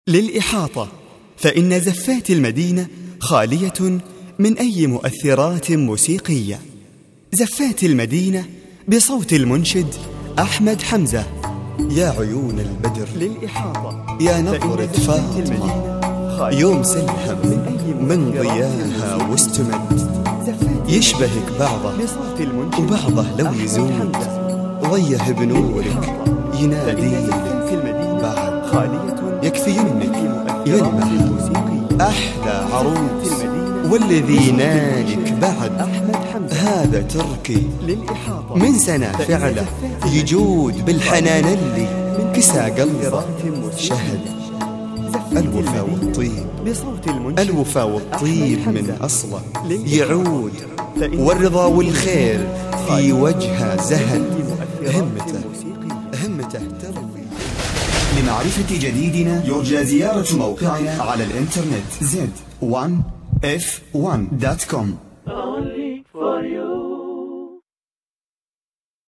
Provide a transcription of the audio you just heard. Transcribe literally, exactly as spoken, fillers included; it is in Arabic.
للإحاطة، فإن زفات المدينة خالية من أي مؤثرات موسيقية. زفات المدينة بصوت المنشد أحمد حمزة. يا عيون البدر للإحاطة، يا نظرة فاطمة، يوم سلهم من ضياها واستمد، يشبهك بعضه وبعضه لو يزود، ضيه بنورك يناديك بعد، يكفي انك ينبح احلى عروس، والذي ينالك بعد هذا تركي من سنة فعله، يجود بالحنان اللي كسى قلبه شهد الوفا والطيب، الوفا والطيب من أصله يعود، والرضا والخير في وجهه زهد، همته همته تروي. لمعرفة جديدنا يرجى زيارة موقعنا على الإنترنت زد وان اف وان دوت كوم.